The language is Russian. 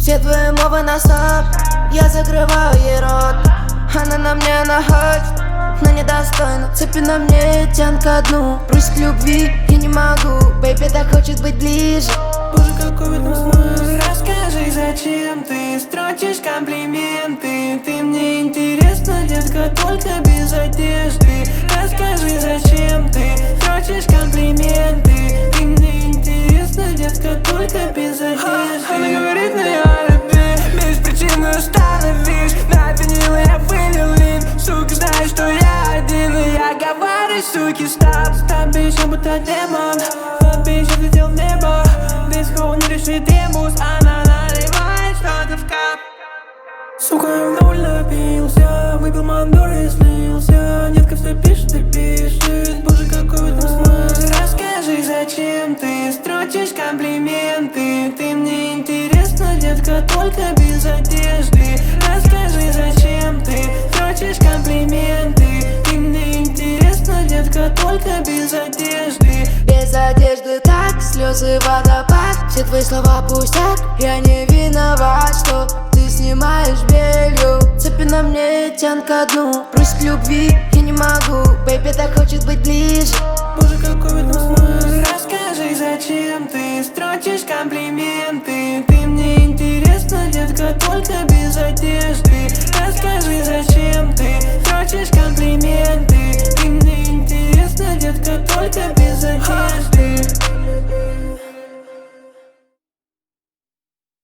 Все твои мовы на стоп, я закрываю ей рот. Она на мне находит, но недостойна. Цепи на мне, тянка одну. Просит любви, я не могу. Бэйби так хочет быть ближе. Боже, какой в этом смысл? Расскажи, зачем ты строчишь комплименты? Ты мне интересна, детка, только без одежды. Расскажи, зачем ты строчишь комплименты? Ты мне интересна, детка, только без одежды. Она говорит, но я люби, без причины остановись. На винил я вылил лин. Сука, знаешь, что я один, и я говорю, суки, стоп. Стоп, бичом, будто демон. Бичом летел в небо. Без хоу не решит ребус. Она наливает что-то в кап. Сука, я вдоволь напился. Выпил мандор и слился. Детка все пишет и пишет. Боже, какой в этом смысл? Расскажи, зачем ты строчишь комплименты? Ты мне интересна, детка, только без одежды. Расскажи, зачем ты строчишь комплименты? Ты мне интересна, детка, только без одежды. Без одежды так, слезы водопад. Все твои слова пустяк. Я не виноват, что ты снимаешь белью. Цепи на мне, тянка одну. Просит любви, я не могу. Бэйби так хочет быть ближе. Боже, какой в этом смысл? Расскажи, зачем ты строчишь комплименты? Ты мне интересна, детка, только без одежды. Расскажи, зачем ты строчишь комплименты? Ты мне интересна, детка, только без